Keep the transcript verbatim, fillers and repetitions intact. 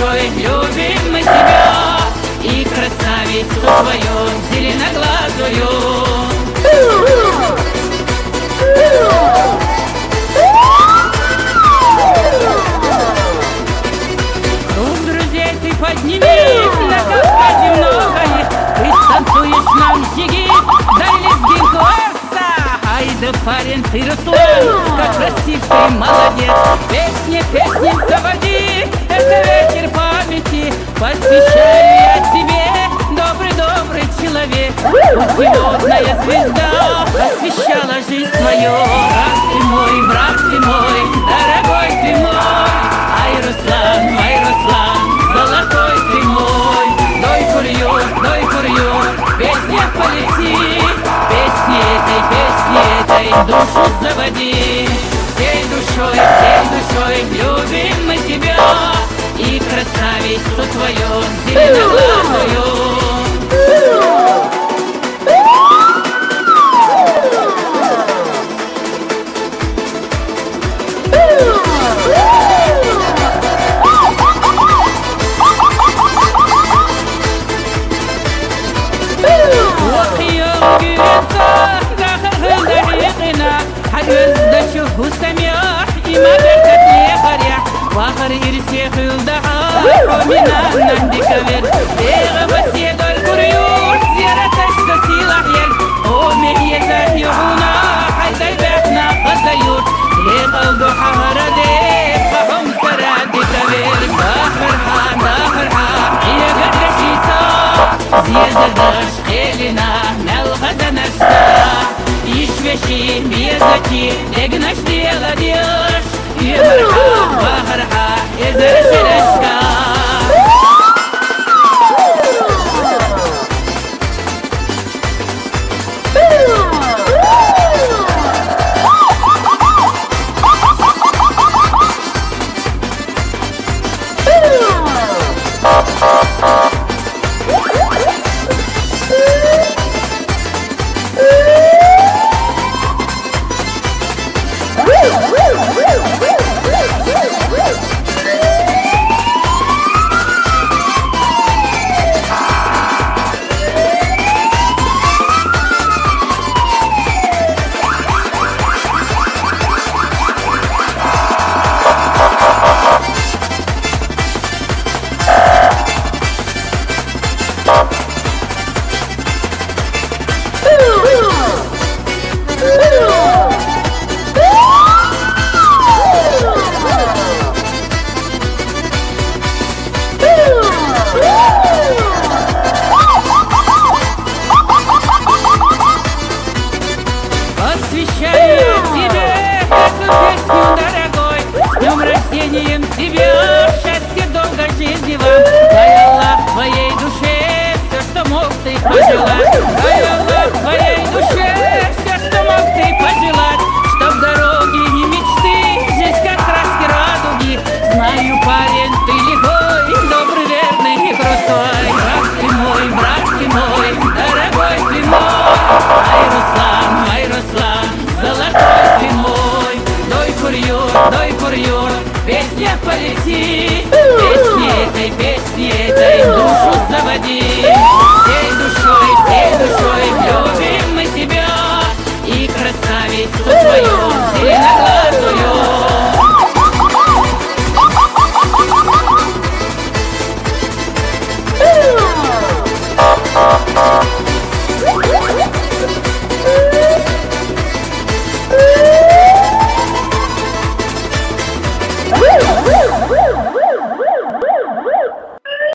душой любим мы тебя, и красавицу твою зеленоглазую. Круг друзей ты поднимись, на Кавказе много их, ты станцуешь нам зигит, дай лезгинку арса. Ай да парень ты, Руслан, как красив ты, молодец. Песни, песни заводи, это ветер памяти, посвящаю я тебе, добрый-добрый человек. Путеводная звезда освещала жизнь твою. Брат ты мой, брат ты мой, дорогой ты мой. Ай, Руслан, ай, Руслан, золотой ты мой. Дай курью, дай курью, песня полети, песни этой, песни этой душу заводи. Всей душой, всей душой любим мы тебя, и красавицу твою зеленоглазую. وسميح إما بكت لي خريح وآخر إرسيخ يلدعا ومنا نندي كبير إيغا بسيد الكريور زيارة تشتسي لحيل ومي يزاد يعونا حتى يبعثنا قصيور إيغا الضحى هرديك فهم سراد كبير داخر حان داخر حان إيغا الرشيسة زيادة داش خيلنا نلغة نفسها يشفشي بيزكي لقناش دي غديش يمرحا وغرحا يزرش الاشكال. Посвящаю тебе эту песню, дорогой, с днем рождением тебя, счастья, долго жизни вам. Дай Аллах твоей душе все, что мог ты пожелать. Дай Аллах твоей душе все, что мог ты пожелать. Чтоб дороги и мечты здесь как краски радуги. Знаю, парень, ты лихой, добрый, верный и крутой. Брат ты мой, брат ты мой, дорогой ты мой. Ай, Руслан, ай, Руслан, золотой ты мой. Дай курью, дай курью, песня полети, песни этой, песни этой душу заводи. Всей душой, всей душой любим мы тебя, и красавицу твою зеленоглазую. Woo!